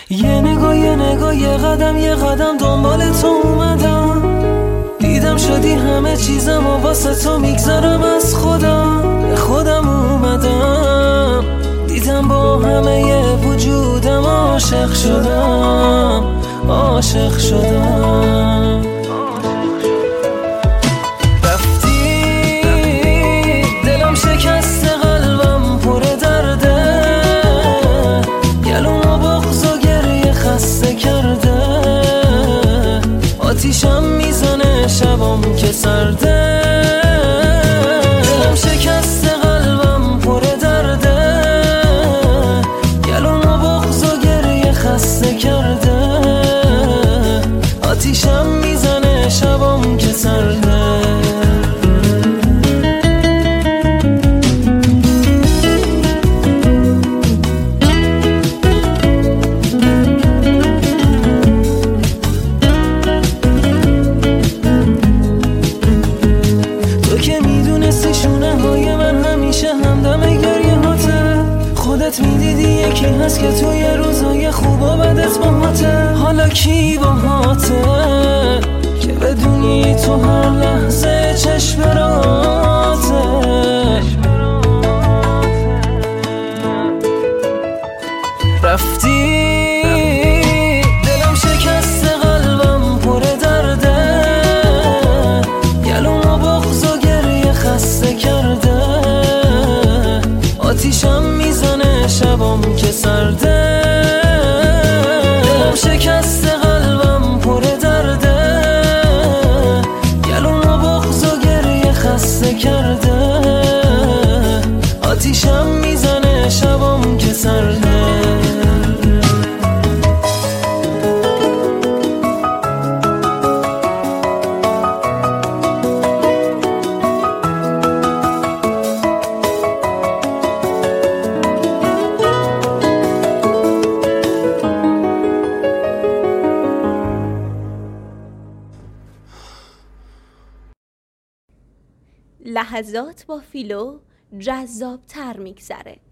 یه نگاه یه قدم دنبال تو اومدم، دیدم شدی همه چیزم و واسه تو میگذارم از خودم. به خودم اومدم، دیدم با همه وجودم عاشق شدم. رفتی دلم شکست، قلبم پر درده، گلوم و بغض و گریه خسته کرده، آتیشم میزنه شبم که سرده. دلم شکست، قلبم پر درده، گلوم و بغض و گریه خسته کرده، آتیشم میزنه شبم که سرده. تو که میدونستی شونه های من همیشه همدم گریه هاته، خودت میدیدی یکی هست که توی روزای خوب و بدت باهاته. حالا کی باهاته که بدونی تو هر لحظه چشم راته. رفتی دلم شکست، قلبم پر درده، گلوم و بغض و گریه خسته کرده، آتیشم میزنه شبم که سرده. دلم شکست، قلبم پر درده، گلوم و بغض و گریه خسته کرده، آتیشم میزنه شبم که سرده. لحظات با فیلو جذاب تر میگذره.